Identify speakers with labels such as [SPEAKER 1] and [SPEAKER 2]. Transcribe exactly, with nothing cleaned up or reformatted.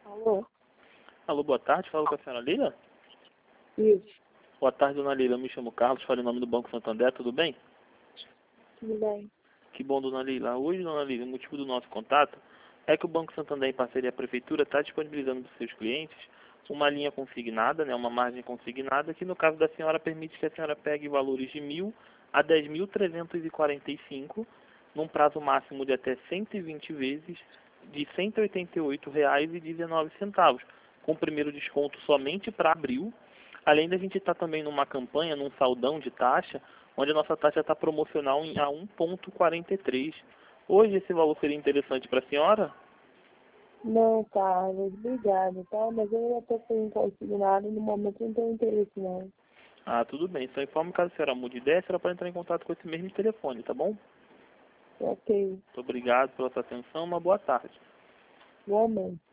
[SPEAKER 1] Alô?
[SPEAKER 2] Alô, boa tarde. Falo com a senhora Leila?
[SPEAKER 1] Isso,
[SPEAKER 2] Boa tarde, dona Leila. Eu me chamo Carlos, falo em nome do Banco Santander. Tudo bem?
[SPEAKER 1] tudo bem.
[SPEAKER 2] Que bom, dona Leila. Hoje, dona Leila, o motivo do nosso contato é que o Banco Santander, em parceria à Prefeitura, está disponibilizando para os seus clientes uma linha consignada, né, uma margem consignada, que no caso da senhora permite que a senhora pegue valores de mil a dez mil trezentos e quarenta e cinco, num prazo máximo de até cento e vinte vezes, de cento e oitenta e oito reais e dezenove centavos, com o primeiro desconto somente para abril. Além da gente estar também numa campanha, num saldão de taxa, onde a nossa taxa está promocional em a um vírgula quarenta e três. Hoje esse valor seria interessante para a senhora?
[SPEAKER 1] Não, Carlos, obrigado, tá? Mas eu já estou sem consignado, no momento não tenho interesse, não.
[SPEAKER 2] Ah, tudo bem. Só informe caso a senhora mude de ideia, a senhora pode entrar em contato com esse mesmo telefone, tá bom?
[SPEAKER 1] Ok,
[SPEAKER 2] Muito obrigado pela sua atenção. Uma boa tarde.
[SPEAKER 1] igualmente.